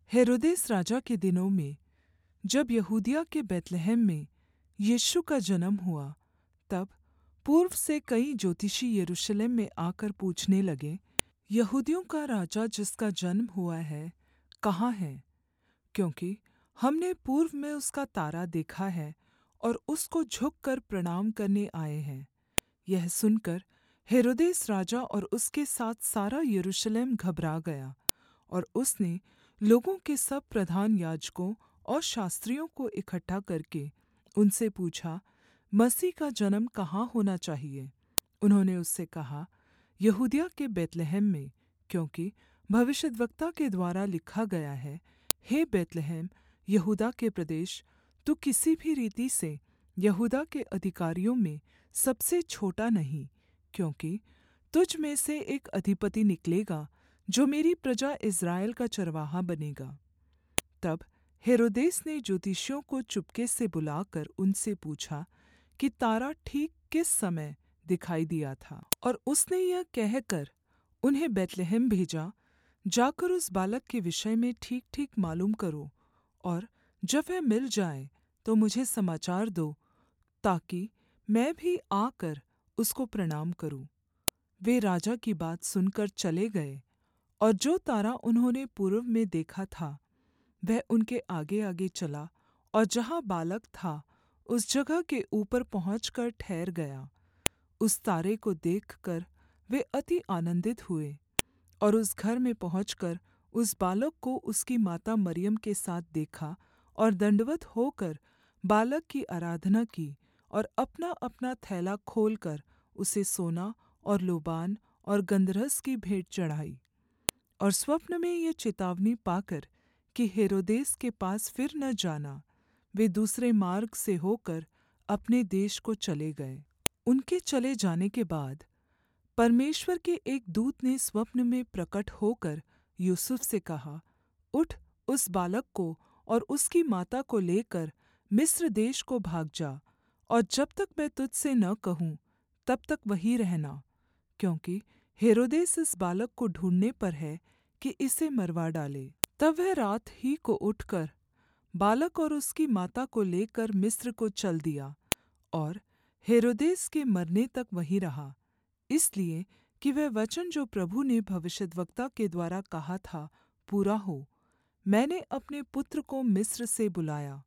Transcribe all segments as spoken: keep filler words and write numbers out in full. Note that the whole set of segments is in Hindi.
हेरोदेस राजा के दिनों में जब यहूदिया के बैतलहम में यीशु का जन्म हुआ, तब पूर्व से कई ज्योतिषी यरूशलेम में आकर पूछने लगे, यहूदियों का राजा जिसका जन्म हुआ है, कहाँ है? क्योंकि हमने पूर्व में उसका तारा देखा है और उसको झुककर प्रणाम करने आए हैं। यह सुनकर हेरोदेस राजा और उसके साथ सारा यरूशलेम घबरा गया, और उसने लोगों के सब प्रधान याजकों और शास्त्रियों को इकट्ठा करके उनसे पूछा, मसीह का जन्म कहाँ होना चाहिए? उन्होंने उससे कहा, यहूदिया के बैतलहम में, क्योंकि भविष्यद्वक्ता के द्वारा लिखा गया है, हे बैतलहम यहूदा के प्रदेश, तू किसी भी रीति से यहूदा के अधिकारियों में सबसे छोटा नहीं, क्योंकि तुझ में से एक अधिपति निकलेगा जो मेरी प्रजा इस्राएल का चरवाहा बनेगा। तब हेरोदेस ने ज्योतिषियों को चुपके से बुलाकर उनसे पूछा कि तारा ठीक किस समय दिखाई दिया था, और उसने यह कहकर उन्हें बैतलहम भेजा, जाकर उस बालक के विषय में ठीक-ठीक मालूम करो, और जब वह मिल जाए तो मुझे समाचार दो, ताकि मैं भी आकर उसको प्रणाम करूँ। वे राजा की बात सुनकर चले गए, और जो तारा उन्होंने पूर्व में देखा था वह उनके आगे-आगे चला, और जहाँ बालक था उस जगह के ऊपर पहुँचकर ठहर गया। उस तारे को देखकर वे अति आनन्दित हुए, और उस घर में पहुँचकर उस बालक को उसकी माता मरियम के साथ देखा, और दण्डवत् होकर बालक की आराधना की, और अपना-अपना थैला खोलकर उसे सोना और लोबान और गन्धरस की भेंट चढ़ाई। और स्वप्न में ये चेतावनी पाकर कि हेरोदेस के पास फिर न जाना, वे दूसरे मार्ग से होकर अपने देश को चले गए। उनके चले जाने के बाद परमेश्वर के एक दूत ने स्वप्न में प्रकट होकर यूसुफ से कहा, उठ, उस बालक को और उसकी माता को लेकर मिस्र देश को भाग जा, और जब तक मैं तुझसे न कहूँ तब तक वहीं रहना, क्योंकि हेरोदेस इस बालक को ढूँढ़ने पर है कि इसे मरवा डाले। तब वह रात ही को उठकर बालक और उसकी माता को लेकर मिस्र को चल दिया, और हेरोदेस के मरने तक वहीं रहा, इसलिए कि वह वचन जो प्रभु ने भविष्यद्वक्ता के द्वारा कहा था पूरा हो, मैंने अपने पुत्र को मिस्र से बुलाया।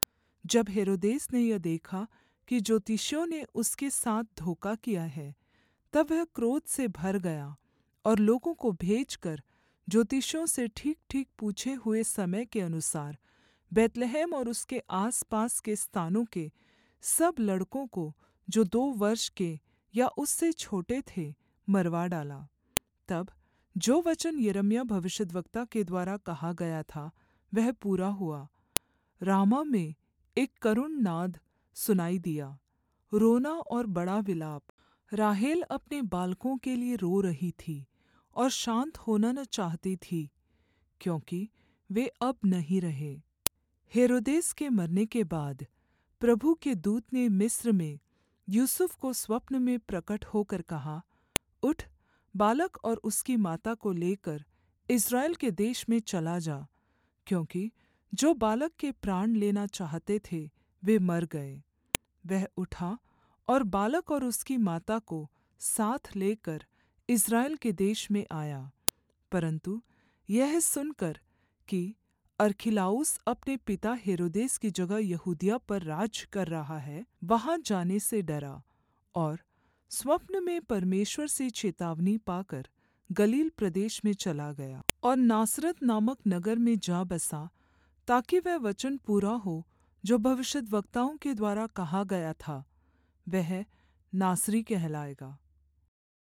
जब हेरोदेस ने यह देखा कि ज्योतिषियों ने उसके साथ धोखा किया है, तब वह क्रोध से भर गया, और लोगों को भेजकर ज्योतिषियों से ठीक-ठीक पूछे हुए समय के अनुसार बैतलहम और उसके आस-पास के स्थानों के सब लड़कों को जो दो वर्ष के या उससे छोटे थे, मरवा डाला। तब जो वचन यिर्मयाह भविष्यद्वक्ता के द्वारा कहा गया था वह पूरा हुआ। रामा में एक करुण नाद सुनाई दिया, रोना और बड़ा विलाप। राहेल अपने बालकों के लिए रो रही थी और शान्त होना न चाहती थी, क्योंकि वे अब नहीं रहे। हेरोदेस के मरने के बाद प्रभु के दूत ने मिस्र में यूसुफ को स्वप्न में प्रकट होकर कहा, उठ, बालक और उसकी माता को लेकर इस्राएल के देश में चला जा, क्योंकि जो बालक के प्राण लेना चाहते थे वे मर गए। वह उठा और बालक और उसकी माता को साथ लेकर इस्राएल के देश में आया, परन्तु यह सुनकर कि अर्खिलाउस अपने पिता हेरोदेस की जगह यहूदिया पर राज कर रहा है, वहाँ जाने से डरा, और स्वप्न में परमेश्वर से चेतावनी पाकर गलील प्रदेश में चला गया और नासरत नामक नगर में जा बसा, ताकि वह वचन पूरा हो जो भविष्यद्वक्ताओं के द्वारा कहा गया था, वह नासरी कहलाएगा।